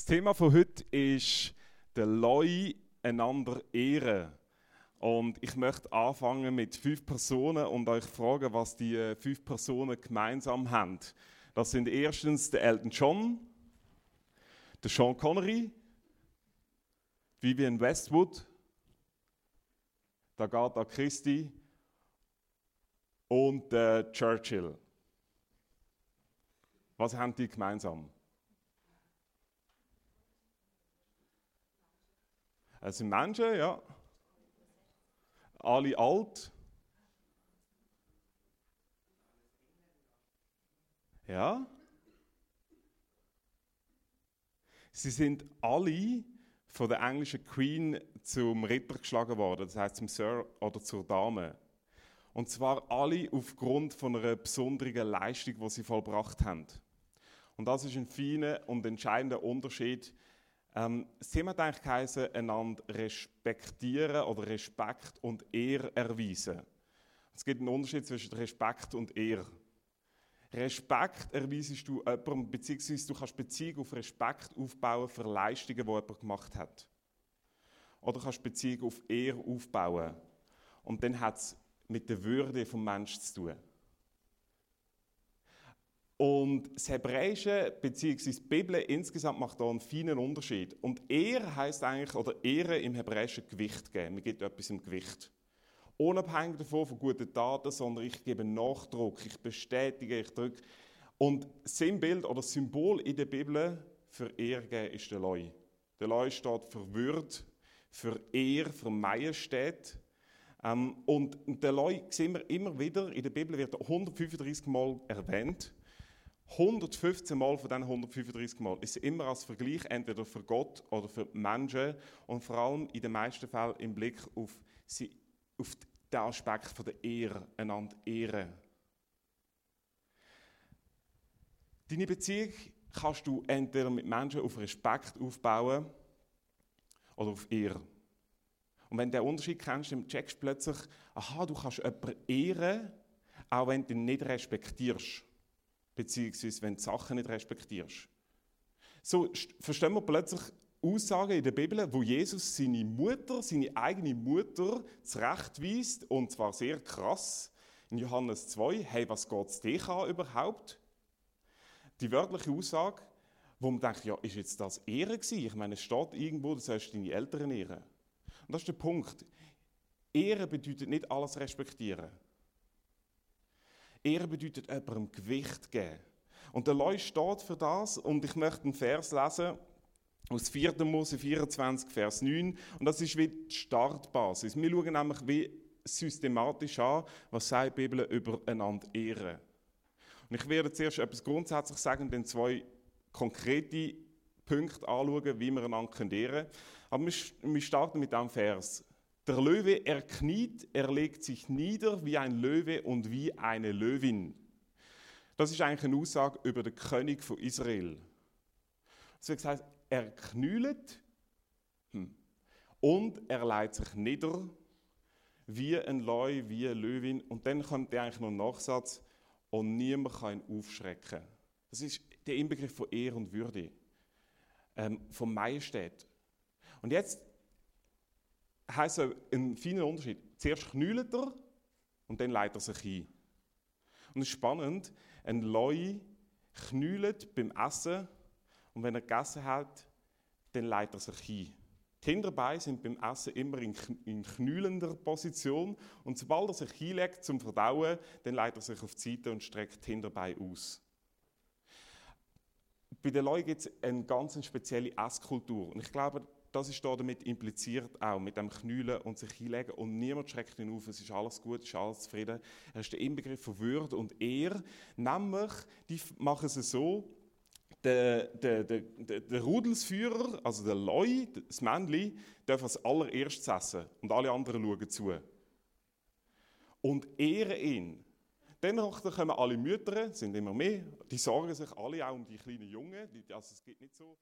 Das Thema von heute ist der Leu einander ehren. Und ich möchte anfangen mit 5 Personen und euch fragen, was die 5 Personen gemeinsam haben. Das sind erstens der Elton John, der Sean Connery, Vivienne Westwood, der Agatha Christie und der Churchill. Was haben die gemeinsam? Es sind Menschen, ja. Alle alt. Ja. Sie sind alle von der englischen Queen zum Ritter geschlagen worden, das heißt zum Sir oder zur Dame. Und zwar alle aufgrund von einer besonderen Leistung, die sie vollbracht haben. Und das ist ein feiner und entscheidender Unterschied. Das Thema hat eigentlich geheißen, einander respektieren oder Respekt und Ehre erweisen. Es gibt einen Unterschied zwischen Respekt und Ehre. Respekt erweisest du jemandem, beziehungsweise du kannst Beziehung auf Respekt aufbauen für Leistungen, die jemand gemacht hat. Oder kannst Beziehung auf Ehre aufbauen. Und dann hat es mit der Würde des Menschen zu tun. Und das Hebräische bzw. die Bibel insgesamt macht da einen feinen Unterschied. Und Ehre heisst eigentlich, oder Ehre im Hebräischen Gewicht geben. Man gibt etwas im Gewicht. Unabhängig davon von guten Taten, sondern ich gebe Nachdruck, ich bestätige, ich drücke. Und Sinnbild oder Symbol in der Bibel für Ehre geben ist der Leu. Der Leu steht für Würde, für Ehre, für Majestät. Und der Leu sehen wir immer wieder, in der Bibel wird 135 Mal erwähnt. 115 Mal von diesen 135 Mal ist immer als Vergleich entweder für Gott oder für die Menschen und vor allem in den meisten Fällen im Blick auf den Aspekt von der Ehre, einander ehren. Deine Beziehung kannst du entweder mit Menschen auf Respekt aufbauen oder auf Ehre. Und wenn du den Unterschied kennst, dann checkst du plötzlich, aha, du kannst jemanden ehren, auch wenn du ihn nicht respektierst. Beziehungsweise wenn du Sachen nicht respektierst. So verstehen wir plötzlich Aussagen in der Bibel, wo Jesus seine Mutter, seine eigene Mutter zurechtweist, und zwar sehr krass. In Johannes 2, hey, was geht es dich an überhaupt? Die wörtliche Aussage, wo man denkt, ja, ist jetzt das Ehre gewesen? Ich meine, es steht irgendwo, du sollst deine Eltern ehren. Und das ist der Punkt. Ehre bedeutet nicht alles respektieren. Ehre bedeutet jemandem Gewicht geben. Und der Leu steht für das, und ich möchte einen Vers lesen aus 4. Mose 24, Vers 9. Und das ist wie die Startbasis. Wir schauen nämlich wie systematisch an, was sagt die Bibel über einander ehren. Und ich werde zuerst etwas grundsätzlich sagen und dann 2 konkrete Punkte anschauen, wie wir einander ehren können. Aber wir starten mit diesem Vers. Der Löwe erkniet, er legt sich nieder wie ein Löwe und wie eine Löwin. Das ist eigentlich eine Aussage über den König von Israel. Es wird gesagt, er knület und er legt sich nieder wie ein Leu, wie eine Löwin. Und dann kommt eigentlich noch ein Nachsatz, und niemand kann ihn aufschrecken. Das ist der Inbegriff von Ehre und Würde, von Majestät. Und jetzt heisst es ein feiner Unterschied. Zuerst knület er und dann legt er sich ein. Und es ist spannend, ein Leu knület beim Essen und wenn er gegessen hat, dann legt er sich ein. Die Hinterbeine sind beim Essen immer in knühlender Position und sobald er sich hinlegt zum Verdauen, dann legt er sich auf die Seite und streckt die Hinterbeine aus. Bei den Leu gibt es eine ganz spezielle Esskultur und ich glaube, das ist da damit impliziert, auch mit dem Knühlen und sich hinlegen und niemand schreckt ihn auf, es ist alles gut, es ist alles zufrieden. Er ist der Inbegriff von Würde und Ehre. Nämlich, die machen es so, der Rudelsführer, also der Leu, das Männchen, darf als allererstes essen und alle anderen schauen zu. Und ehren ihn. Danach kommen alle Mütter, sind immer mehr, die sorgen sich alle auch um die kleinen Jungen, also es geht nicht so,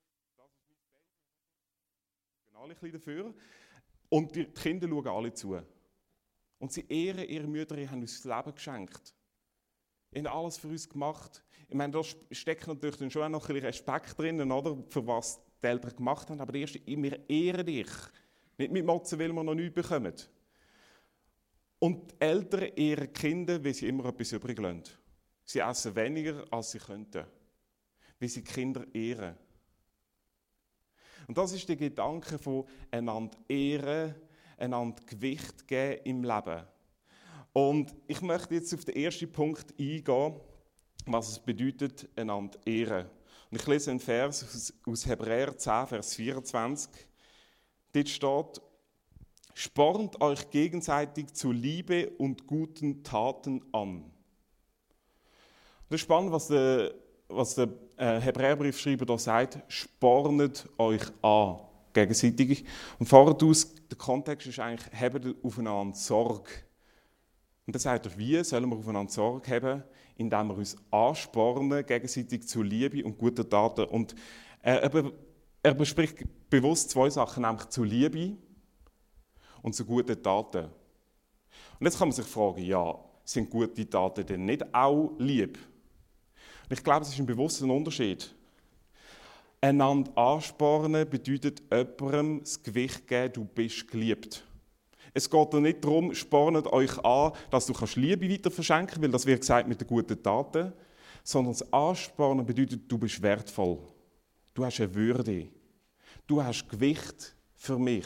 alle ein bisschen dafür. Und die Kinder schauen alle zu. Und sie ehren ihre Mütter, die haben uns das Leben geschenkt. Sie haben alles für uns gemacht. Ich meine, da steckt natürlich dann schon auch noch ein bisschen Respekt drin, oder? Für was die Eltern gemacht haben, aber der erste, wir ehren dich. Nicht mit Motzen, weil wir noch nichts bekommen. Und die Eltern ehren die Kinder, weil sie immer etwas übrig lassen. Sie essen weniger, als sie könnten. Weil sie die Kinder ehren. Und das ist der Gedanke von einander ehren, einander Gewicht geben im Leben. Und ich möchte jetzt auf den ersten Punkt eingehen, was es bedeutet, einander ehren. Und ich lese einen Vers aus Hebräer 10, Vers 24. Dort steht: Spornt euch gegenseitig zu Liebe und guten Taten an. Das ist spannend, was der Hebräerbriefschreiber da sagt. Spornet euch an, gegenseitig. Und voraus, der Kontext ist eigentlich, habt aufeinander Sorge. Und dann sagt er, wie sollen wir aufeinander Sorge haben? Indem wir uns anspornen, gegenseitig zu Liebe und guten Taten. Und er bespricht bewusst zwei Sachen, nämlich zu Liebe und zu guten Taten. Und jetzt kann man sich fragen, ja, sind gute Taten denn nicht auch lieb? Und ich glaube, es ist ein bewusster Unterschied. Einander anspornen bedeutet jemandem das Gewicht geben, du bist geliebt. Es geht nicht darum, spornet euch an, dass du Liebe weiter verschenken kannst, weil das wird gesagt mit den guten Taten, sondern das Anspornen bedeutet, du bist wertvoll. Du hast eine Würde. Du hast Gewicht für mich.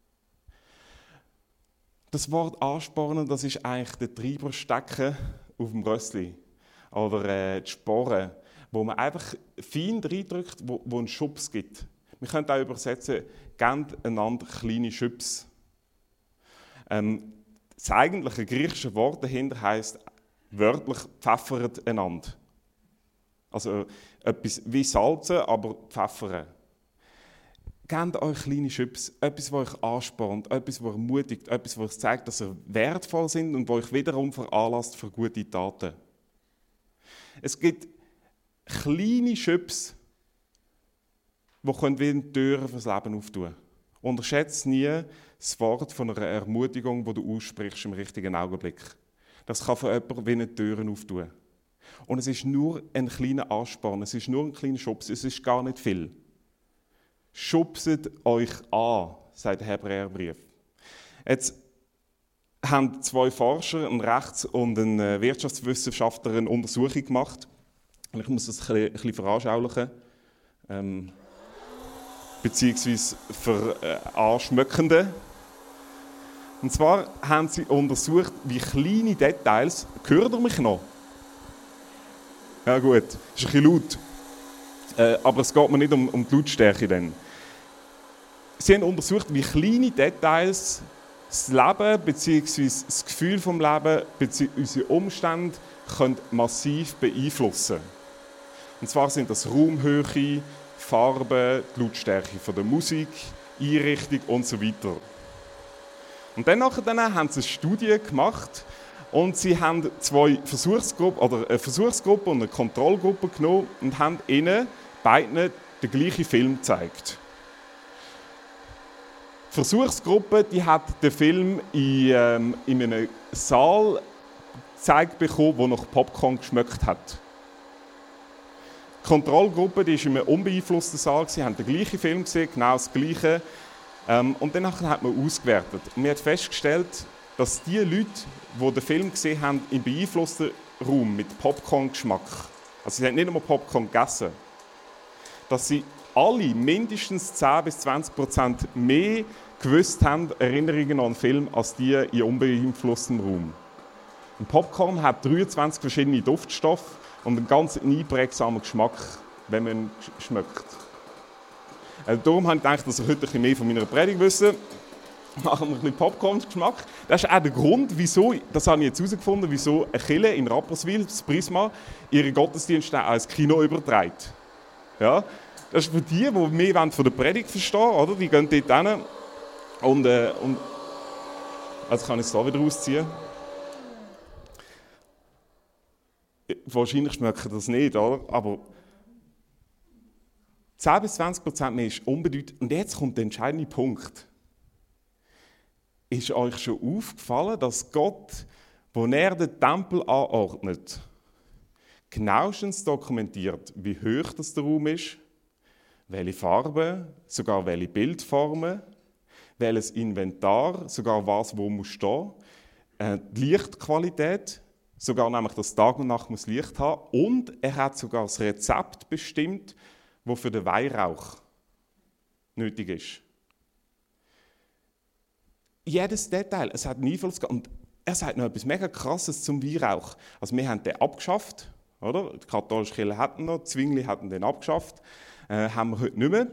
Das Wort anspornen, das ist eigentlich der Treiberstecken auf dem Rössli. Oder die Sporen, wo man einfach fein reindrückt, wo einen Schubs gibt. Wir können auch übersetzen, gebt einander kleine Schubs. Das eigentliche griechische Wort dahinter heisst wörtlich pfeffert einander. Also etwas wie Salzen, aber pfeffern. Gebt euch kleine Schubs, etwas, was euch anspornt, etwas, was ermutigt, etwas, was euch zeigt, dass ihr wertvoll sind und was euch wiederum veranlasst für gute Taten. Es gibt kleine Schubs, die wie Türen fürs Leben auftun können. Unterschätze nie das Wort von einer Ermutigung, die du aussprichst im richtigen Augenblick. Das kann für jemanden wie eine Türen auftun. Und es ist nur ein kleiner Ansporn, es ist nur ein kleiner Schubs, es ist gar nicht viel. Schubset euch an, sagt der Hebräerbrief. Jetzt haben zwei Forscher, ein Rechts- und ein Wirtschaftswissenschaftler, eine Untersuchung gemacht. Ich muss das ein bisschen veranschaulichen. Beziehungsweise veranschmöckende. Und zwar haben sie untersucht, wie kleine Details. Hört ihr mich noch? Ja gut, ist ein bisschen laut. Aber es geht mir nicht um die Lautstärke dann. Sie haben untersucht, wie kleine Details das Leben bzw. das Gefühl des Lebens bzw. unsere Umstände können massiv beeinflussen können. Und zwar sind das Raumhöhe, Farbe, die Lautstärke von der Musik, Einrichtung und so weiter. Und dann haben sie eine Studie gemacht und sie haben zwei Versuchsgruppen, oder eine Versuchsgruppe und eine Kontrollgruppe genommen und haben ihnen beiden den gleichen Film gezeigt. Die Versuchsgruppe die hat den Film in einem Saal gezeigt bekommen, der nach Popcorn geschmeckt hat. Die Kontrollgruppe die war in einem unbeeinflussten Saal, sie haben den gleichen Film gesehen, genau das Gleiche. Und danach hat man ausgewertet. Und man hat festgestellt, dass die Leute, die den Film gesehen haben, im beeinflussten Raum mit Popcorn-Geschmack, also sie haben nicht nur Popcorn gegessen, dass sie alle mindestens 10-20% mehr gewusst haben, Erinnerungen an den Film, als die in unbeeinflusstem Raum. Ein Popcorn hat 23 verschiedene Duftstoffe und einen ganz einprägsamen Geschmack, wenn man ihn schmeckt. Darum habe ich gedacht, dass ich heute ein bisschen mehr von meiner Predigt wissen. Machen wir ein bisschen Popcorn-Geschmack. Das ist auch der Grund, wieso, das habe ich jetzt herausgefunden, wieso eine Kirche in Rapperswil, das Prisma, ihre Gottesdienste als Kino überträgt. Ja? Das ist für die mehr von der Predigt verstehen wollen, die gehen dort hin und also kann ich es da wieder rausziehen. Wahrscheinlich schmecken das nicht, oder? Aber 10-20% mehr ist unbedeutend. Und jetzt kommt der entscheidende Punkt. Ist euch schon aufgefallen, dass Gott, wo er den Tempel anordnet, genauestens dokumentiert, wie hoch das der Raum ist, welche Farben, sogar welche Bildformen, welches Inventar, sogar was wo muss stehen, die Lichtqualität, sogar nämlich, dass Tag und Nacht muss Licht haben, und er hat sogar das Rezept bestimmt, das für den Weihrauch nötig ist. Jedes Detail, es hat einen Einfluss gehabt. Und er sagt noch etwas mega Krasses zum Weihrauch. Also wir haben den abgeschafft, oder? Die katholische Kirche hatten noch, die Zwingli hatten den abgeschafft, haben wir heute nicht mehr.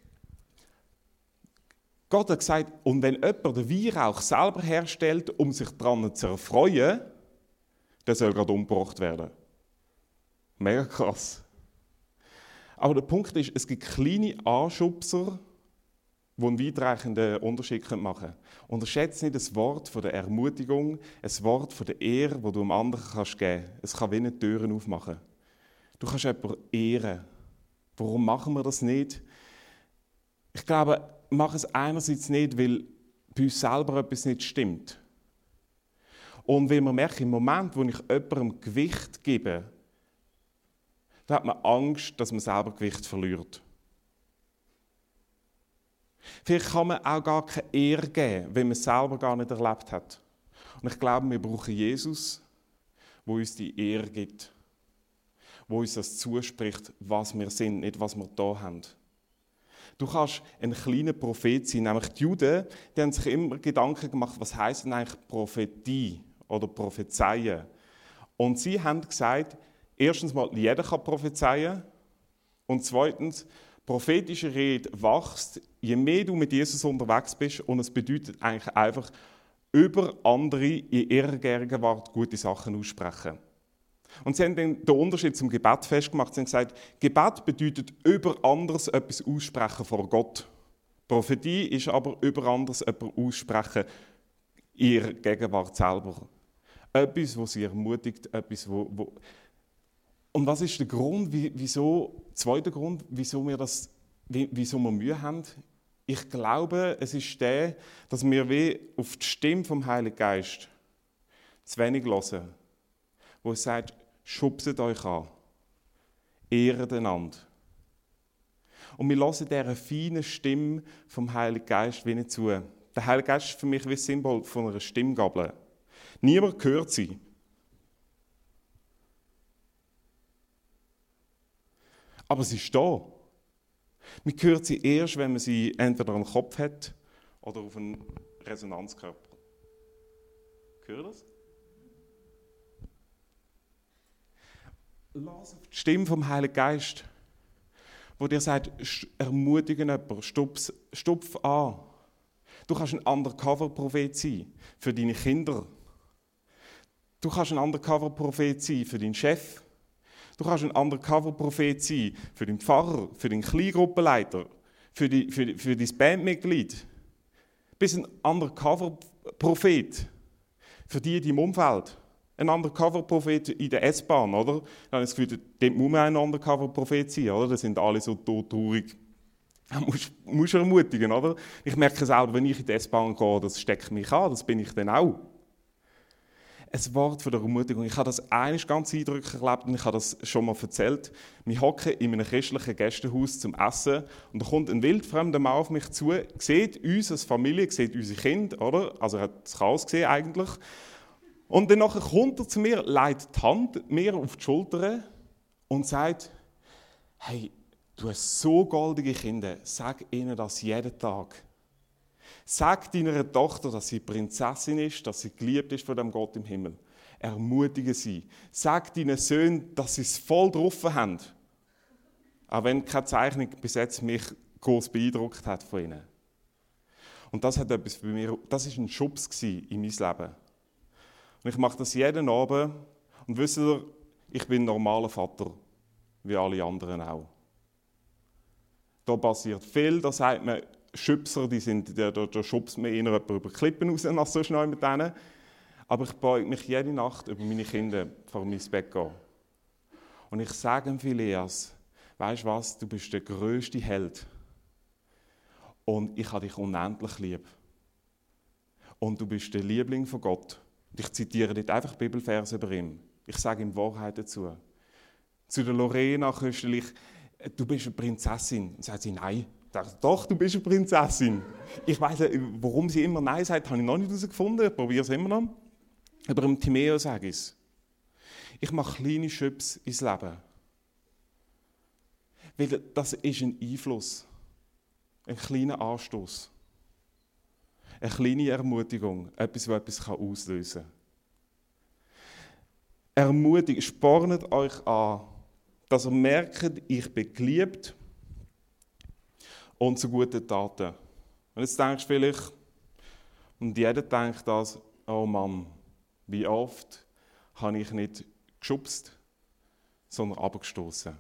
Gott hat gesagt, und wenn jemand den Weihrauch selber herstellt, um sich daran zu erfreuen, der soll gerade umgebracht werden. Mega krass. Aber der Punkt ist, es gibt kleine Anschubser, die einen weitreichenden Unterschied machen können. Unterschätze nicht das Wort von der Ermutigung, ein Wort von der Ehre, das du dem anderen geben kannst. Es kann wie eine Türen aufmachen. Du kannst jemanden ehren. Warum machen wir das nicht? Ich glaube, wir machen es einerseits nicht, weil bei uns selber etwas nicht stimmt. Und weil wir merken, im Moment, wo ich jemandem Gewicht gebe, da hat man Angst, dass man selber Gewicht verliert. Vielleicht kann man auch gar keine Ehre geben, wenn man es selber gar nicht erlebt hat. Und ich glaube, wir brauchen Jesus, der uns die Ehre gibt, der uns das zuspricht, was wir sind, nicht was wir da haben. Du kannst ein kleiner Prophet sein, nämlich die Juden, die haben sich immer Gedanken gemacht, was heisst denn eigentlich Prophetie oder Prophezeien. Und sie haben gesagt, erstens mal, jeder kann prophezeien, und zweitens, prophetische Rede wächst, je mehr du mit Jesus unterwegs bist, und es bedeutet eigentlich einfach, über andere in ihrer Gegenwart gute Sachen aussprechen. Und sie haben dann den Unterschied zum Gebet festgemacht. Sie haben gesagt, Gebet bedeutet über anderes etwas aussprechen vor Gott. Prophetie ist aber über anderes etwas aussprechen in ihrer Gegenwart selber. Etwas, was sie ermutigt, etwas, wo Und was ist der Grund, zweiter Grund, wieso wir Mühe haben? Ich glaube, es ist der, dass wir wie auf die Stimme vom Heiligen Geist zu wenig hören, wo es sagt, schubset euch an, ehret einander. Und wir hören dieser feinen Stimme vom Heiligen Geist wie nicht zu. Der Heilige Geist ist für mich wie ein Symbol von einer Stimmgabel. Niemand hört sie. Aber sie ist da. Man hört sie erst, wenn man sie entweder am Kopf hat oder auf einen Resonanzkörper. Hört das? Lass auf die Stimme vom Heiligen Geist, wo dir sagt, ermutige jemanden, stupf an. Du kannst ein Undercover-Prophet sein für deine Kinder. Du kannst ein Undercover-Prophet sein für deinen Chef. Du kannst ein Undercover-Prophet sein für den Pfarrer, für den Kleingruppenleiter, für dein Bandmitglied. Du bist ein Undercover-Prophet für die in deinem Umfeld. Ein Undercover-Prophet in der S-Bahn, oder? Dann habe ich das Gefühl, dort muss man ein Undercover-Prophet sein, oder? Das sind alle so todtraurig. Da musst du ermutigen, oder? Ich merke selber, wenn ich in die S-Bahn gehe, das steckt mich an, das bin ich dann auch. Ein Wort von der Ermutigung. Ich habe das eines ganz eindrücklich erlebt und ich habe das schon mal erzählt. Wir hocken in einem christlichen Gästehaus zum Essen und da kommt ein wildfremder Mann auf mich zu, sieht uns als Familie, sieht unsere Kinder, oder? Also er hat das Chaos gesehen eigentlich. Und dann kommt er zu mir, legt die Hand mir auf die Schulter und sagt, hey, du hast so goldige Kinder, sag ihnen das jeden Tag. Sag deiner Tochter, dass sie Prinzessin ist, dass sie geliebt ist von dem Gott im Himmel. Ermutige sie. Sag deinen Söhnen, dass sie es voll drauf haben. Auch wenn keine Zeichnung bis jetzt mich groß beeindruckt hat von ihnen. Und das hat etwas bei mir, das war ein Schubs in mein Leben. Und ich mache das jeden Abend. Und wisst ihr, ich bin ein normaler Vater, wie alle anderen auch. Da passiert viel, da sagt man, Schubser, da schubst man eher über Klippen raus, als so schnell mit denen. Aber ich beuge mich jede Nacht über meine Kinder vor mein Bett gehen. Und ich sage ihm, Phileas, weisst du was, du bist der grösste Held. Und ich habe dich unendlich lieb. Und du bist der Liebling von Gott. Und ich zitiere dort einfach Bibelverse über ihn. Ich sage ihm Wahrheit dazu. Zu der Lorena Köstlich, du bist eine Prinzessin. Dann sagt sie, nein. Ich sage, doch, du bist eine Prinzessin. Ich weiss nicht, warum sie immer Nein sagt, habe ich noch nicht herausgefunden. Ich probiere es immer noch. Aber im Timeo sage ich es. Ich mache kleine Schubs ins Leben. Weil das ist ein Einfluss. Ein kleiner Anstoß. Eine kleine Ermutigung. Etwas, was etwas auslösen kann. Ermutigt, spornt euch an, dass ihr merkt, ich bin geliebt und zu guten Taten. Und jetzt denkst du vielleicht, und jeder denkt das, oh Mann, wie oft habe ich nicht geschubst, sondern abgestoßen.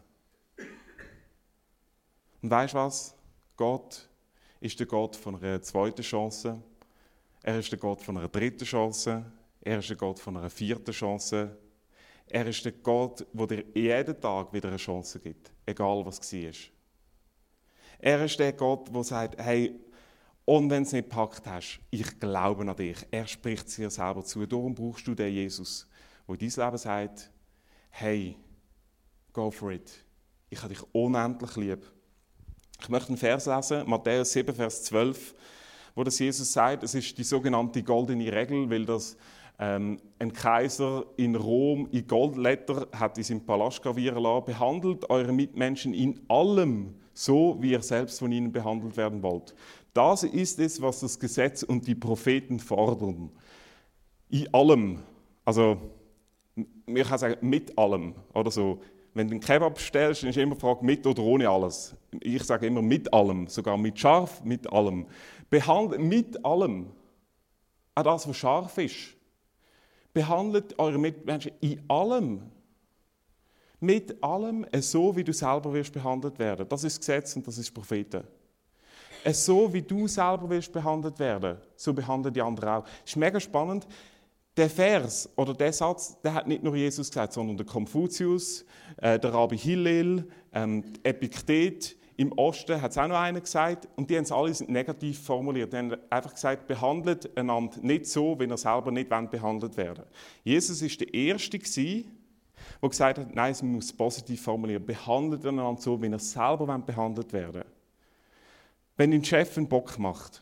Und weißt du was? Gott ist der Gott von einer zweiten Chance. Er ist der Gott von einer dritten Chance. Er ist der Gott von einer vierten Chance. Er ist der Gott, der dir jeden Tag wieder eine Chance gibt, egal was es war. Er ist der Gott, der sagt, hey, und wenn du es nicht gepackt hast, ich glaube an dich. Er spricht es dir selber zu. Darum brauchst du den Jesus, der in dein Leben sagt, hey, go for it. Ich habe dich unendlich lieb. Ich möchte einen Vers lesen, Matthäus 7, Vers 12, wo das Jesus sagt, es ist die sogenannte goldene Regel, weil das ein Kaiser in Rom in Goldletter hat in seinem Palast gravieren lassen. Behandelt eure Mitmenschen in allem so, wie ihr selbst von ihnen behandelt werden wollt. Das ist es, was das Gesetz und die Propheten fordern. In allem. Also, ich kann sagen, mit allem. Oder so. Wenn du einen Kebab bestellst, dann ist immer die Frage, mit oder ohne alles. Ich sage immer mit allem. Sogar mit scharf, mit allem. Behandelt mit allem. Auch das, was scharf ist. Behandelt eure Mitmenschen in allem. Mit allem, so wie du selber wirst behandelt werden. Das ist das Gesetz und das ist Propheten. So wie du selber wirst behandelt werden, so behandeln die anderen auch. Das ist mega spannend. Der Vers oder der Satz, der hat nicht nur Jesus gesagt, sondern der Konfuzius, der Rabbi Hillel, Epiktet. Im Osten hat es auch noch einen gesagt und die haben es alle negativ formuliert. Die haben einfach gesagt, behandelt einander nicht so, wenn ihr selber nicht behandelt werden. Jesus war der Erste, der gesagt hat, nein, man muss positiv formulieren. Behandelt einander so, wenn ihr selber behandelt werden wollt. Wenn dein Chef einen Bock macht,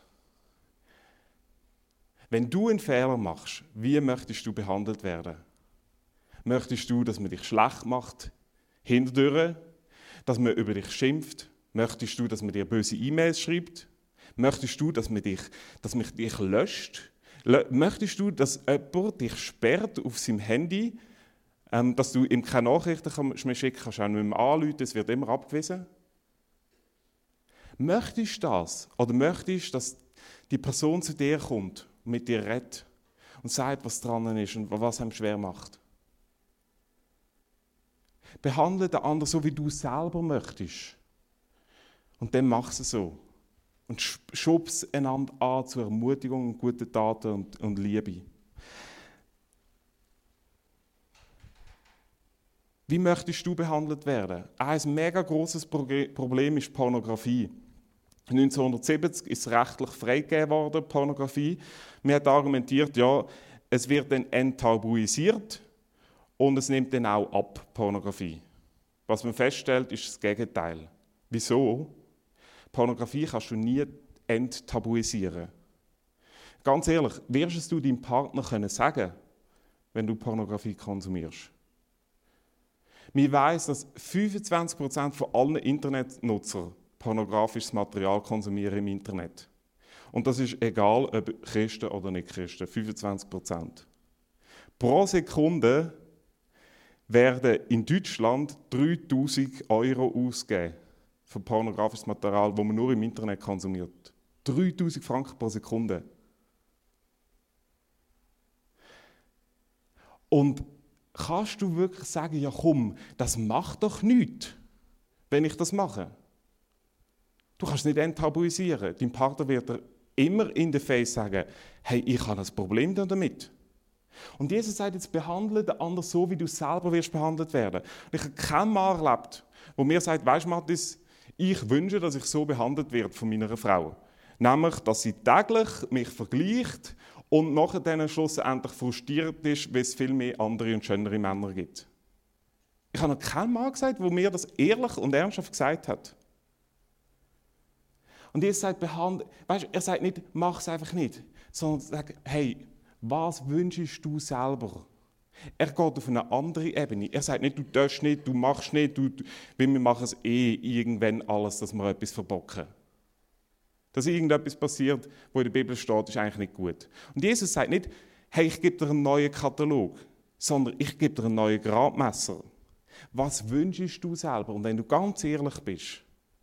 wenn du einen Fehler machst, wie möchtest du behandelt werden? Möchtest du, dass man dich schlecht macht, hinterdurch, dass man über dich schimpft? Möchtest du, dass man dir böse E-Mails schreibt? Möchtest du, dass man dich löscht? Möchtest du, dass jemand dich sperrt auf seinem Handy, dass du ihm keine Nachrichten mehr schicken kannst, auch nicht mehr anrufen, es wird immer abgewiesen? Möchtest du das? Oder möchtest du, dass die Person zu dir kommt und mit dir redet und sagt, was dran ist und was einem schwer macht? Behandle den anderen so, wie du selber möchtest. Und dann mach es so. Und schubs einander an zur Ermutigung und guten Taten und Liebe. Wie möchtest du behandelt werden? Ein mega grosses Problem ist Pornografie. 1970 ist es rechtlich freigegeben worden, Pornografie. Man hat argumentiert, ja, es wird dann enttabuisiert und es nimmt dann auch ab, Pornografie. Was man feststellt, ist das Gegenteil. Wieso? Pornografie kannst du nie enttabuisieren. Ganz ehrlich, wirst du deinem Partner sagen können, wenn du Pornografie konsumierst? Man weiss, dass 25% von allen Internetnutzern pornografisches Material konsumieren im Internet. Und das ist egal, ob Christen oder nicht Christen, 25%. Pro Sekunde werden in Deutschland 3'000 € ausgegeben für pornografisches Material, das man nur im Internet konsumiert. 3'000 Franken pro Sekunde. Und kannst du wirklich sagen, ja komm, das macht doch nichts, wenn ich das mache? Du kannst es nicht enttabuisieren. Dein Partner wird dir immer in the face sagen, hey, ich habe ein Problem damit. Und Jesus sagt jetzt, behandle den anderen so, wie du selber wirst behandelt werden. Und ich habe keinen Mann erlebt, der mir sagt, weisst du, Mathis, ich wünsche, dass ich so behandelt werde von meiner Frau. Nämlich, dass sie täglich mich vergleicht und nachher dann schlussendlich frustriert ist, weil es viel mehr andere und schönere Männer gibt. Ich habe noch keinen Mann gesagt, der mir das ehrlich und ernsthaft gesagt hat. Und Jesus sagt, er sagt nicht, mach es einfach nicht, sondern sagt, hey, was wünschst du selber? Er geht auf eine andere Ebene. Er sagt nicht, du darfst nicht, du machst nicht, weil wir machen es irgendwann alles, dass wir etwas verbocken. Dass irgendetwas passiert, wo in der Bibel steht, ist eigentlich nicht gut. Und Jesus sagt nicht, hey, ich gebe dir einen neuen Katalog, sondern ich gebe dir einen neuen Gradmesser. Was wünschst du selber? Und wenn du ganz ehrlich bist,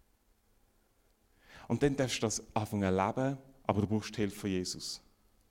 und dann darfst du das anfangen zu leben, aber du brauchst die Hilfe von Jesus.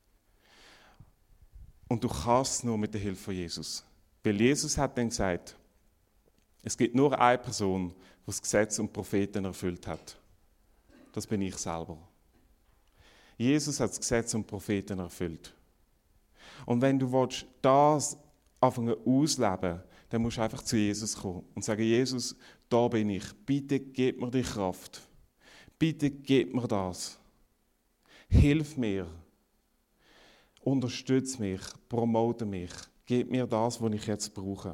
Und du kannst es nur mit der Hilfe von Jesus. Weil Jesus hat dann gesagt, es gibt nur eine Person, die das Gesetz und die Propheten erfüllt hat. Das bin ich selber. Jesus hat das Gesetz und die Propheten erfüllt. Und wenn du das anfangen ausleben, dann musst du einfach zu Jesus kommen und sagen, Jesus, da bin ich. Bitte gib mir die Kraft. Bitte gib mir das. Hilf mir. Unterstütze mich. Promote mich. Gib mir das, was ich jetzt brauche.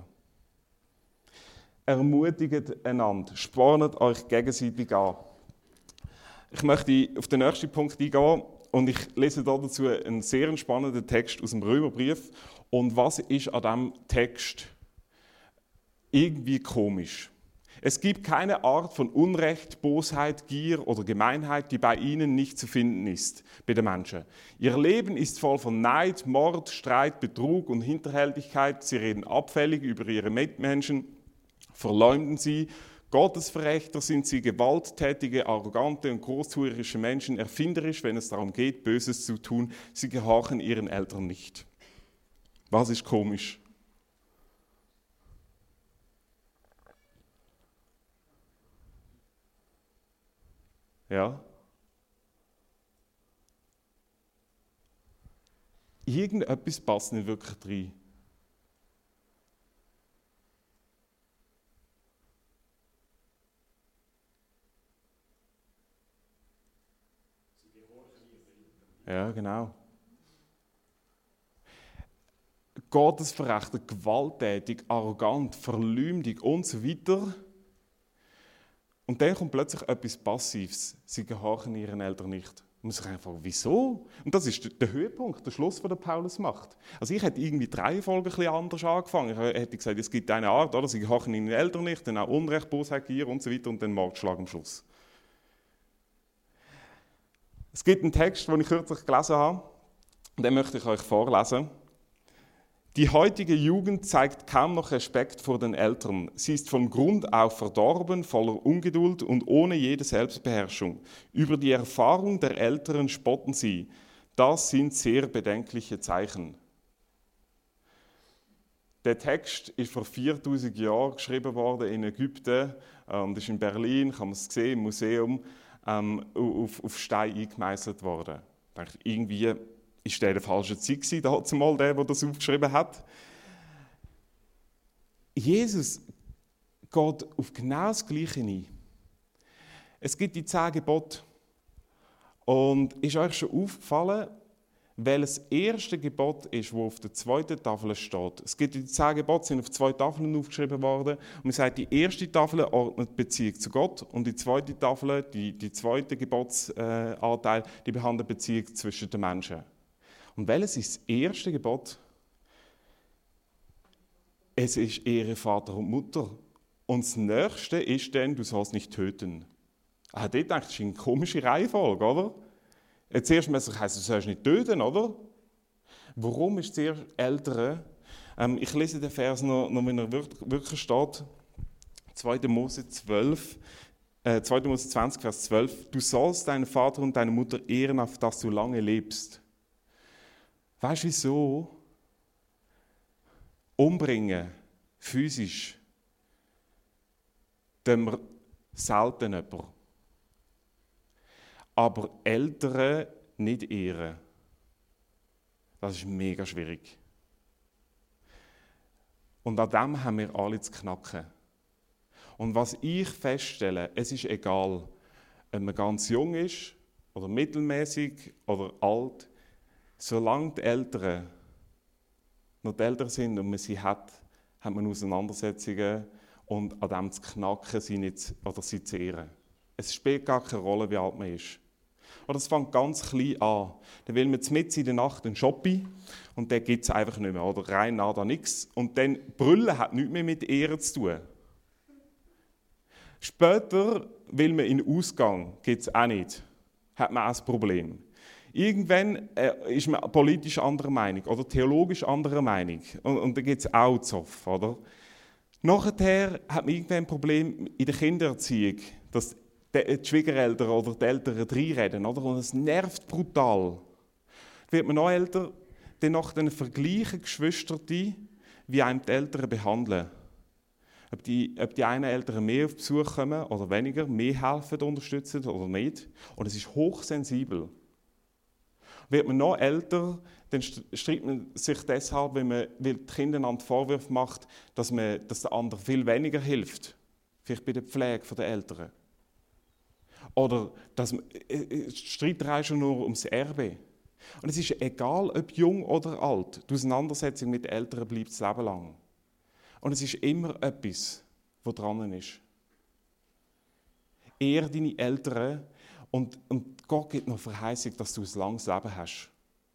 Ermutigt einander. Spornt euch gegenseitig an. Ich möchte auf den nächsten Punkt eingehen und ich lese dazu einen sehr spannenden Text aus dem Römerbrief. Und was ist an diesem Text irgendwie komisch? Es gibt keine Art von Unrecht, Bosheit, Gier oder Gemeinheit, die bei ihnen nicht zu finden ist, bei den Menschen. Ihr Leben ist voll von Neid, Mord, Streit, Betrug und Hinterhältigkeit. Sie reden abfällig über ihre Mitmenschen, verleumden sie. Gottesverächter sind sie, gewalttätige, arrogante und großtuerische Menschen, erfinderisch, wenn es darum geht, Böses zu tun. Sie gehorchen ihren Eltern nicht. Was ist komisch? Ja? Irgendetwas passt nicht wirklich rein. Ja, genau. Gottesverächter, gewalttätig, arrogant, verleumdig und so weiter. Und dann kommt plötzlich etwas Passives. Sie gehorchen ihren Eltern nicht. Und man sich einfach, wieso? Und das ist der Höhepunkt, der Schluss, den Paulus macht. Also ich hätte irgendwie die Reihenfolge ein bisschen anders angefangen. Ich hätte gesagt, es gibt eine Art, oder? Sie gehorchen ihren Eltern nicht, dann auch Unrecht, Bosheit, Gier und so weiter und dann Mordschlag am Schluss. Es gibt einen Text, den ich kürzlich gelesen habe, und den möchte ich euch vorlesen. Die heutige Jugend zeigt kaum noch Respekt vor den Eltern. Sie ist von Grund auf verdorben, voller Ungeduld und ohne jede Selbstbeherrschung. Über die Erfahrung der Älteren spotten sie. Das sind sehr bedenkliche Zeichen. Der Text ist vor 4000 Jahren geschrieben worden in Ägypten. Das ist in Berlin, kann man es sehen, im Museum, auf Stein eingemeißelt worden. Ich dachte, irgendwie ist der in der falschen Zeit gewesen, der das aufgeschrieben hat. Jesus geht auf genau das Gleiche ein. Es gibt die 10 Gebote. Und ist euch schon aufgefallen, welches erste Gebot ist, das auf der zweiten Tafel steht? Es gibt die 10 Gebote, sind auf 2 Tafeln aufgeschrieben worden. Und man sagt, die erste Tafel ordnet Beziehung zu Gott und die zweite Tafel, die zweite Gebotsanteil, die behandelt Beziehung zwischen den Menschen. Und welches ist das erste Gebot? Es ist Ehre Vater und Mutter. Und das nächste ist dann, du sollst nicht töten. Dort denke ich, das ist eine komische Reihenfolge, oder? Jetzt erst mal heisst, du sollst nicht töten, oder? Warum ist zuerst Ältere? Ich lese den Vers noch, wenn er wirklich steht. 2. Mose 12, 2. Mose 20, Vers 12. Du sollst deinen Vater und deine Mutter ehren, auf dass du lange lebst. Weißt du wieso? Umbringen, physisch, tun wir selten jemanden. Aber Eltern nicht ehren, das ist mega schwierig. Und an dem haben wir alle zu knacken. Und was ich feststelle, es ist egal, ob man ganz jung ist oder mittelmäßig oder alt, solange die Eltern noch die Eltern sind und man sie hat man Auseinandersetzungen und an dem zu knacken, sie zu ehren. Es spielt gar keine Rolle, wie alt man ist. Oder es fängt ganz klein an. Dann will man mitten in der Nacht einen Shopping und den gibt es einfach nicht mehr. Oder rein nada nichts. Und dann Brüllen hat nichts mehr mit Ehren zu tun. Später will man in den Ausgang, gibt es auch nicht. Hat man auch ein Problem. Irgendwann ist man politisch anderer Meinung oder theologisch anderer Meinung. Und dann gibt es auch Zoff, oder? Nachher hat man irgendwann ein Problem in der Kindererziehung, dass die Schwiegereltern oder die Eltern reinreden, oder? Und es nervt brutal. Dann wird man noch älter, dann vergleichen Geschwister, wie einem die Eltern behandeln. Ob die einen Eltern mehr auf Besuch kommen oder weniger, mehr helfen, unterstützen oder nicht. Und es ist hochsensibel. Wird man noch älter, dann streitet man sich deshalb, weil die Kinder einander Vorwürfe macht, dass der andere viel weniger hilft. Vielleicht bei der Pflege der Eltern. Oder Streiterei schon nur ums Erbe. Und es ist egal, ob jung oder alt, die Auseinandersetzung mit den Eltern bleibt das Leben lang. Und es ist immer etwas, was dran ist. Ehre deine Eltern und Gott gibt noch Verheißung, dass du ein langes Leben hast.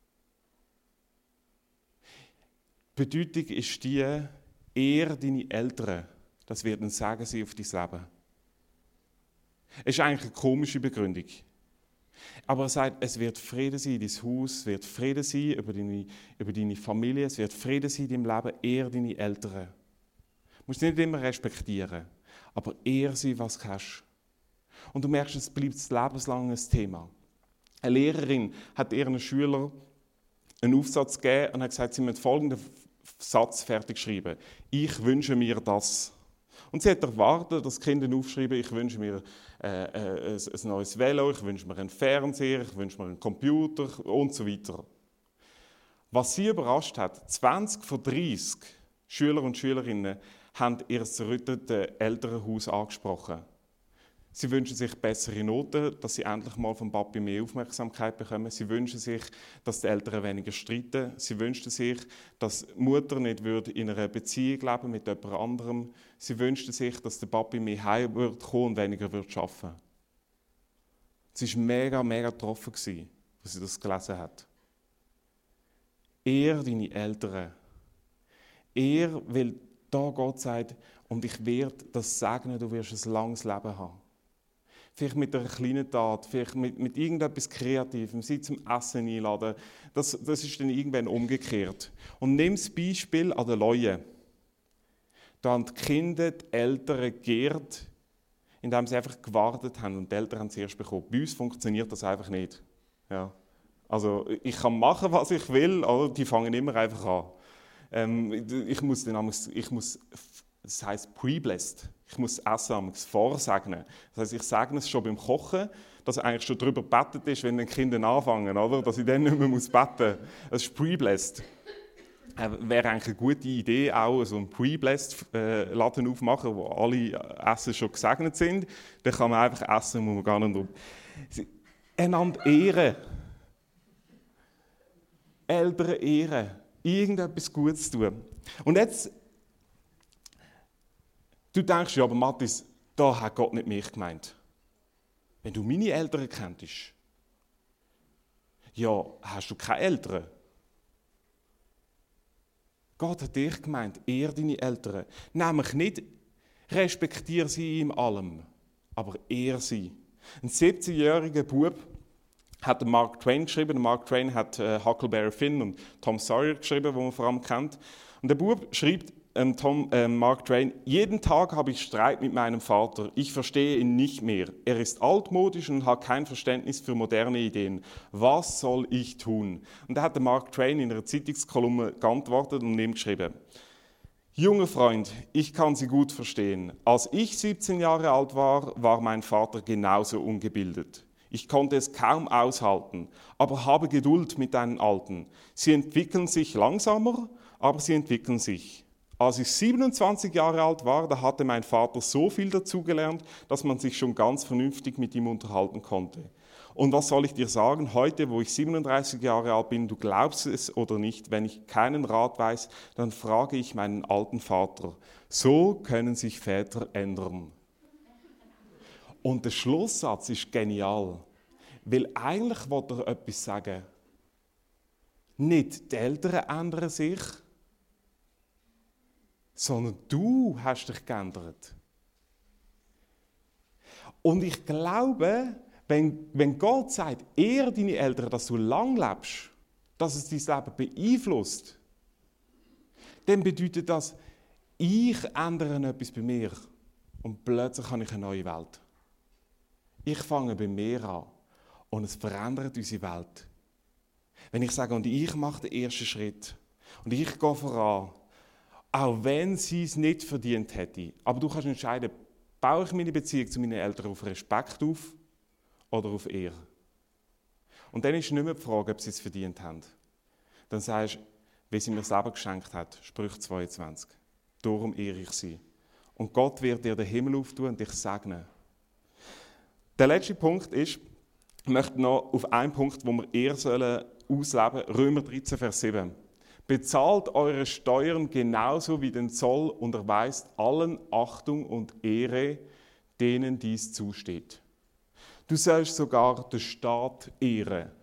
Die Bedeutung ist die, ehre deine Eltern. Das wird ein Segen sein auf dein Leben. Es ist eigentlich eine komische Begründung. Aber er sagt, es wird Frieden sein in dein Haus, es wird Frieden sein über deine Familie, es wird Frieden sein in deinem Leben, ehre deine Eltern. Du musst nicht immer respektieren, aber ehre sie, was du hast. Und du merkst, es bleibt das lebenslang ein Thema. Eine Lehrerin hat ihren Schülern einen Aufsatz gegeben und hat gesagt, sie müssen folgenden Satz fertig schreiben. Ich wünsche mir das. Und sie hat erwartet, dass die Kinder aufschreiben, ich wünsche mir ein neues Velo, ich wünsche mir einen Fernseher, ich wünsche mir einen Computer und so weiter. Was sie überrascht hat, 20 von 30 Schüler und Schülerinnen haben ihr zerrüttetes Elternhaus angesprochen. Sie wünschen sich bessere Noten, dass sie endlich mal vom Papi mehr Aufmerksamkeit bekommen. Sie wünschen sich, dass die Eltern weniger streiten. Sie wünschen sich, dass die Mutter nicht in einer Beziehung leben mit jemand anderem. Sie wünschen sich, dass der Papi mehr heim kommen und weniger arbeiten würde. Sie war mega, mega getroffen, als sie das gelesen hat. Ehre deine Eltern. Ehre, weil da Gott sagt, und ich werde das segnen, du wirst ein langes Leben haben. Vielleicht mit einer kleinen Tat, vielleicht mit irgendetwas Kreativem, sie zum Essen einladen. Das ist dann irgendwann umgekehrt. Und nimm das Beispiel an den Leuten. Da haben die Kinder die Eltern geehrt, indem sie einfach gewartet haben und die Eltern haben es erst bekommen. Bei uns funktioniert das einfach nicht. Ja. Also ich kann machen, was ich will, aber die fangen immer einfach an. Das heisst pre-blessed. Ich muss Essen vorsegnen. Das heisst, ich segne es schon beim Kochen, dass eigentlich schon darüber gebetet ist, wenn die Kinder anfangen, oder? Dass ich dann nicht mehr beten muss. Das ist pre-blessed. Wäre eigentlich eine gute Idee, auch so einen pre-blessed-Laden aufmachen, wo alle Essen schon gesegnet sind. Dann kann man einfach essen, muss man gar nicht einander ehren. Eltern ehren. Irgendetwas Gutes tun. Und jetzt du denkst, ja, aber Mathis, da hat Gott nicht mich gemeint. Wenn du meine Eltern kenntest, ja, hast du keine Eltern? Gott hat dich gemeint, ehre deine Eltern. Nämlich nicht respektiere sie in allem, aber ehre sie. Ein 17-jähriger Bub hat Mark Twain geschrieben. Mark Twain hat Huckleberry Finn und Tom Sawyer geschrieben, die man vor allem kennt. Und der Bub schreibt, Mark Twain, jeden Tag habe ich Streit mit meinem Vater. Ich verstehe ihn nicht mehr. Er ist altmodisch und hat kein Verständnis für moderne Ideen. Was soll ich tun? Und da hat Mark Twain in einer Zeitungskolumne geantwortet und ihm geschrieben: Junger Freund, ich kann Sie gut verstehen. Als ich 17 Jahre alt war, war mein Vater genauso ungebildet. Ich konnte es kaum aushalten, aber habe Geduld mit deinen Alten. Sie entwickeln sich langsamer, aber sie entwickeln sich. Als ich 27 Jahre alt war, da hatte mein Vater so viel dazugelernt, dass man sich schon ganz vernünftig mit ihm unterhalten konnte. Und was soll ich dir sagen? Heute, wo ich 37 Jahre alt bin, du glaubst es oder nicht, wenn ich keinen Rat weiß, dann frage ich meinen alten Vater. So können sich Väter ändern. Und der Schlusssatz ist genial, weil eigentlich will er etwas sagen. Nicht die Eltern ändern sich, sondern du hast dich geändert. Und ich glaube, wenn Gott sagt, ehre deine Eltern, dass du lang lebst, dass es dein Leben beeinflusst, dann bedeutet das, ich ändere etwas bei mir und plötzlich habe ich eine neue Welt. Ich fange bei mir an und es verändert unsere Welt. Wenn ich sage, und ich mache den ersten Schritt und ich gehe voran, auch wenn sie es nicht verdient hätte, aber du kannst entscheiden, baue ich meine Beziehung zu meinen Eltern auf Respekt auf oder auf Ehre? Und dann ist nicht mehr die Frage, ob sie es verdient haben. Dann sagst du, wie sie mir das Leben geschenkt hat, Sprüche 22. Darum ehre ich sie. Und Gott wird dir den Himmel auftun und dich segnen. Der letzte Punkt ist, ich möchte noch auf einen Punkt, wo wir Ehre ausleben sollen, Römer 13, Vers 7. Bezahlt eure Steuern genauso wie den Zoll und erweist allen Achtung und Ehre, denen dies zusteht. Du sollst sogar den Staat ehren.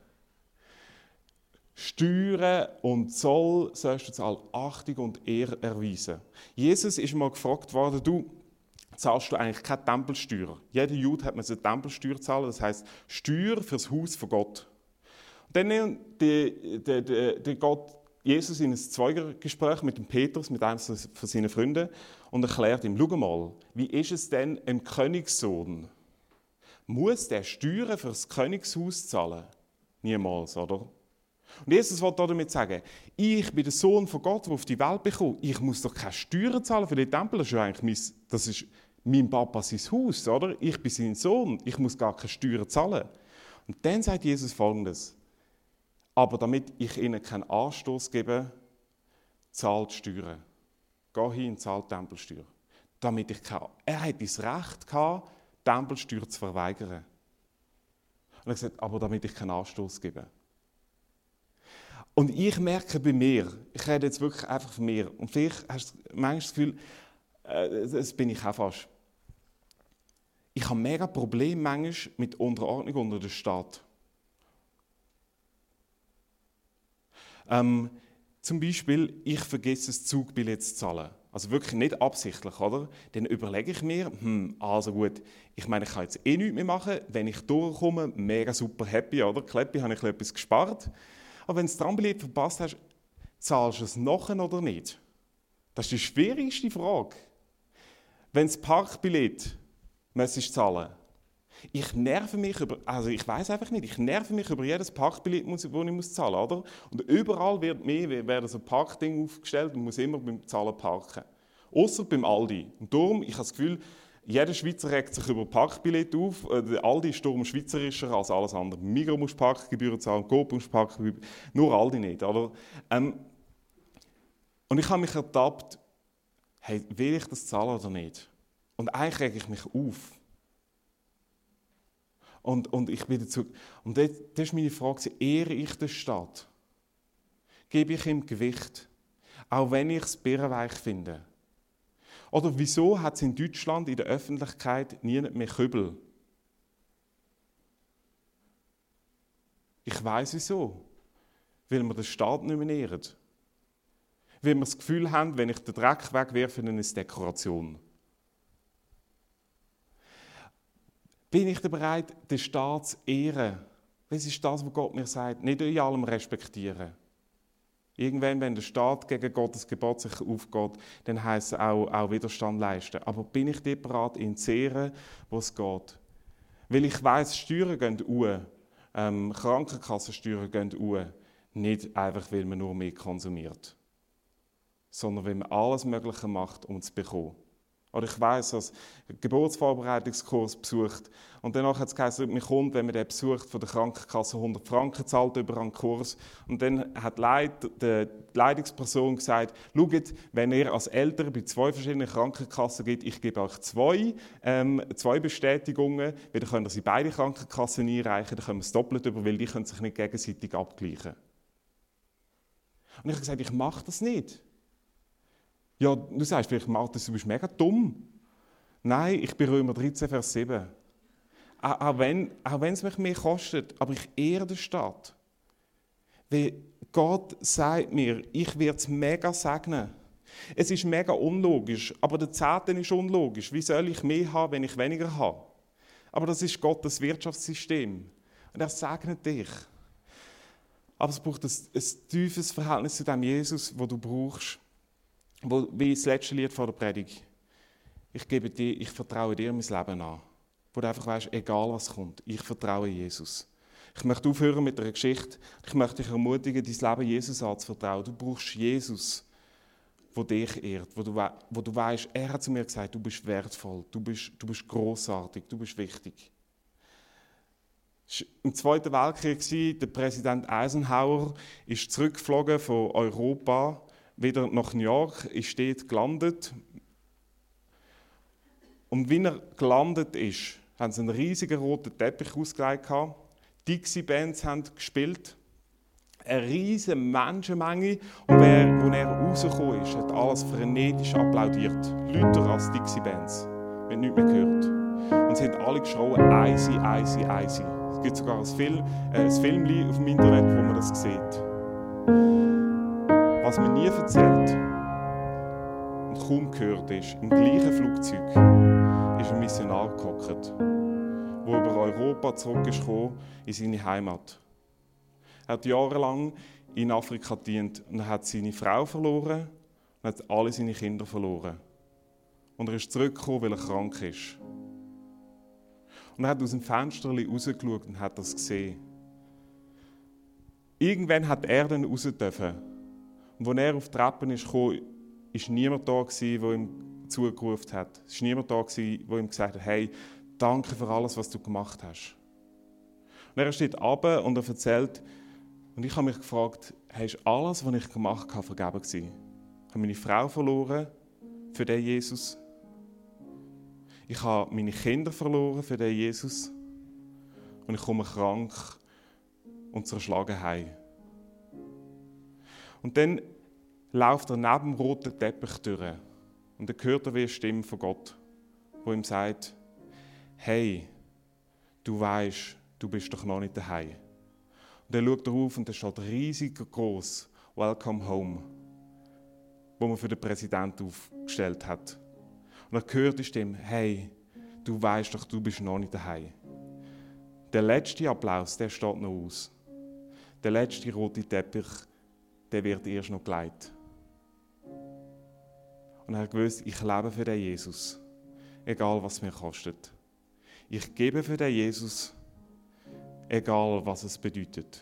Steuern und Zoll sollst du zahlen, Achtung und Ehre erweisen. Jesus ist mal gefragt worden, du zahlst du eigentlich keine Tempelsteuer. Jeder Jude hat eine Tempelsteuer zahlen, das heisst Steuer für das Haus von Gott. Und dann nimmt Gott Jesus in ein Zweigespräch mit dem Petrus, mit einem von seinen Freunden, und erklärt ihm, schau mal, wie ist es denn, ein Königssohn? Muss der Steuern für das Königshaus zahlen? Niemals, oder? Und Jesus will damit sagen, ich bin der Sohn von Gott, der auf die Welt bekommt. Ich muss doch keine Steuern zahlen für den Tempel. Das ist mein Papa sein Haus, oder? Ich bin sein Sohn. Ich muss gar keine Steuern zahlen. Und dann sagt Jesus Folgendes. Aber damit ich ihnen keinen Anstoß gebe, zahlt Steuern. Geh hin und zahlt Tempelsteuer. Er hat das Recht gehabt, Tempelsteuer zu verweigern. Und er hat gesagt, aber damit ich keinen Anstoß gebe. Und ich merke bei mir, ich rede jetzt wirklich einfach von mir, und vielleicht hast du manchmal das Gefühl, das bin ich auch fast. Ich habe mega Probleme manchmal mit Unterordnung unter dem Staat. Zum Beispiel, ich vergesse das Zugbillett zu zahlen. Also wirklich nicht absichtlich, oder? Dann überlege ich mir, also gut, ich meine, ich kann jetzt eh nichts mehr machen. Wenn ich durchkomme, mega super happy, oder? Kleppi, habe ich etwas gespart. Aber wenn du das Trambillett verpasst hast, zahlst du es nachher oder nicht? Das ist die schwierigste Frage. Wenn das Parkbillett müsstest zahlen, ich nerve mich über jedes Parkbillett, das ich zahlen muss, oder? Und überall werden so Parkdinge aufgestellt und muss immer beim Zahlen parken. Ausser beim Aldi. Und darum, ich habe das Gefühl, jeder Schweizer regt sich über Parkbillett auf. Der Aldi ist darum schweizerischer als alles andere. Migros muss Parkgebühren zahlen, Coop muss Parkgebühren, nur Aldi nicht, oder? Und ich habe mich ertappt, hey, will ich das zahlen oder nicht? Und eigentlich rege ich mich auf. Und ich bin dazu. Und das ist meine Frage: Ehre ich den Staat? Gebe ich ihm Gewicht? Auch wenn ich es birrenweich finde? Oder wieso hat es in Deutschland in der Öffentlichkeit niemand mehr Kübel? Ich weiss wieso. Weil wir den Staat nicht mehr ehren. Weil wir das Gefühl haben, wenn ich den Dreck wegwerfe, dann ist es Dekoration. Bin ich bereit, den Staat zu ehren? Das ist das, was Gott mir sagt. Nicht in allem respektieren. Irgendwann, wenn der Staat gegen Gottes Gebot sich aufgeht, dann heisst es auch Widerstand leisten. Aber bin ich bereit, ihn zu ehren, wo es geht? Weil ich weiss, Steuern gehen hoch, Krankenkassensteuern gehen hoch. Nicht einfach, weil man nur mehr konsumiert, sondern weil man alles Mögliche macht, um es zu bekommen. Oder ich weiss, dass einen Geburtsvorbereitungskurs besucht und danach hat es geheißen, man kommt, wenn man den besucht, von der Krankenkasse 100 Franken zahlt über einen Kurs. Und dann hat die Leitungsperson gesagt, schaut, wenn ihr als Eltern bei 2 verschiedenen Krankenkassen geht, ich gebe euch 2 Bestätigungen, weil dann könnt ihr sie beide Krankenkassen einreichen, dann können wir es doppelt über, weil die können sich nicht gegenseitig abgleichen. Und ich habe gesagt, ich mache das nicht. Ja, du sagst vielleicht, Martin, du bist mega dumm. Nein, ich bin Römer 13, Vers 7. Auch wenn es mich mehr kostet, aber ich ehre den Staat. Weil Gott sagt mir, ich werde es mega segnen. Es ist mega unlogisch, aber der Zehnte ist unlogisch. Wie soll ich mehr haben, wenn ich weniger habe? Aber das ist Gottes Wirtschaftssystem. Und er segnet dich. Aber es braucht ein tiefes Verhältnis zu dem Jesus, das du brauchst. Wie das letzte Lied vor der Predigt. Ich vertraue dir mein Leben an. Wo du einfach weißt, egal was kommt, ich vertraue Jesus. Ich möchte aufhören mit einer Geschichte. Ich möchte dich ermutigen, dein Leben Jesus anzuvertrauen. Du brauchst Jesus, der dich ehrt, wo du weißt, er hat zu mir gesagt, du bist wertvoll, du bist grossartig, du bist wichtig. Es war im Zweiten Weltkrieg, der Präsident Eisenhower ist zurückgeflogen von Europa wieder nach New York, ist dort gelandet. Und wie er gelandet ist, haben sie einen riesigen roten Teppich ausgelegt. Dixie-Bands haben gespielt. Eine riesige Menschenmenge. Und als er rausgekommen ist, hat alles frenetisch applaudiert. Lauter als Dixie-Bands. Wir haben nichts mehr gehört. Und sie haben alle geschrien, «Easy, easy, easy». Es gibt sogar ein Film auf dem Internet, wo man das sieht. Was man nie erzählt und kaum gehört ist, im gleichen Flugzeug ist ein Missionar gehockt, der über Europa zurück ist in seine Heimat. Er hat jahrelang in Afrika gedient und er hat seine Frau verloren und hat alle seine Kinder verloren. Und er ist zurückgekommen, weil er krank ist. Und er hat aus dem Fenster rausgeschaut und hat das gesehen. Irgendwann hat er dann raus dürfen. Und als er auf die Treppen kam, war niemand da, der ihm zugerufen hat. Es war niemand da, der ihm gesagt hat, hey, danke für alles, was du gemacht hast. Und er steht runter und er erzählt, und ich habe mich gefragt, hey, ist alles, was ich gemacht habe, vergeben gewesen? Ich habe meine Frau verloren für den Jesus. Ich habe meine Kinder verloren für den Jesus. Und ich komme krank und zerschlagen heim. Und dann läuft er neben dem roten Teppich durch. Und dann hört er wie eine Stimme von Gott, die ihm sagt, hey, du weisst, du bist doch noch nicht daheim. Und dann schaut er auf und da steht riesig groß «Welcome home», wo man für den Präsidenten aufgestellt hat. Und er hört die Stimme, hey, du weisst doch, du bist noch nicht daheim. Der letzte Applaus, der steht noch aus. Der letzte rote Teppich, der wird erst noch gelegt. Und er hat gewusst, ich lebe für den Jesus, egal was es mir kostet. Ich gebe für den Jesus, egal was es bedeutet.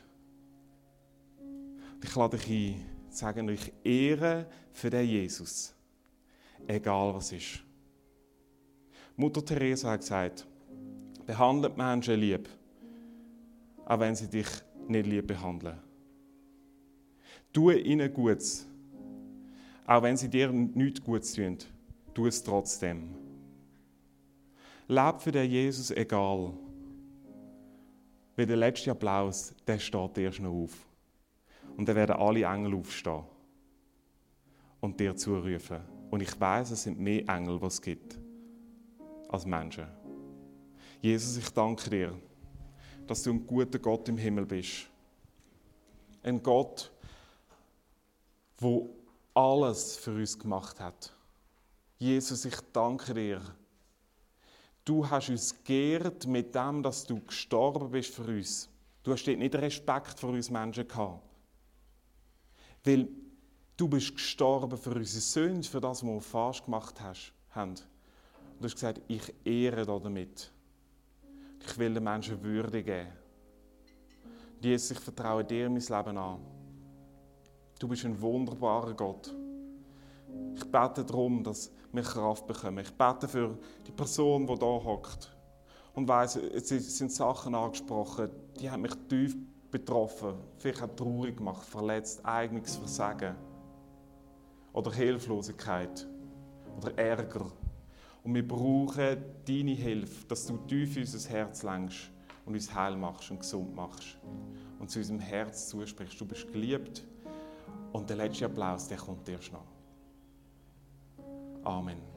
Ich lade dich ein, zu sagen, ich ehre für den Jesus, egal was ist. Mutter Teresa hat gesagt, behandelt Menschen lieb, auch wenn sie dich nicht lieb behandeln. Tue ihnen Gutes, auch wenn sie dir nichts Gutes tun, tu es trotzdem. Leb für den Jesus egal, weil der letzte Applaus, der steht erst noch auf. Und dann werden alle Engel aufstehen und dir zurufen. Und ich weiss, es sind mehr Engel, die es gibt, als Menschen. Jesus, ich danke dir, dass du ein guter Gott im Himmel bist. Ein Gott, der alles für uns gemacht hat. Jesus, ich danke dir. Du hast uns geehrt mit dem, dass du gestorben bist für uns. Du hast dort nicht Respekt vor uns Menschen gehabt. Weil du bist gestorben für unsere Sünde, für das, was wir falsch gemacht haben. Und du hast gesagt, ich ehre dich damit. Ich will den Menschen Würde geben. Jesus, ich vertraue dir mein Leben an. Du bist ein wunderbarer Gott. Ich bete darum, dass wir Kraft bekommen. Ich bete für die Person, die da hockt und weiss, es sind Sachen angesprochen, die haben mich tief betroffen, vielleicht auch traurig gemacht, verletzt, eigenes Versagen oder Hilflosigkeit oder Ärger. Und wir brauchen deine Hilfe, dass du tief in unser Herz lenkst und uns heil machst und gesund machst. Und zu unserem Herz zusprichst, du bist geliebt. Und der letzte Applaus, der kommt erst noch. Amen.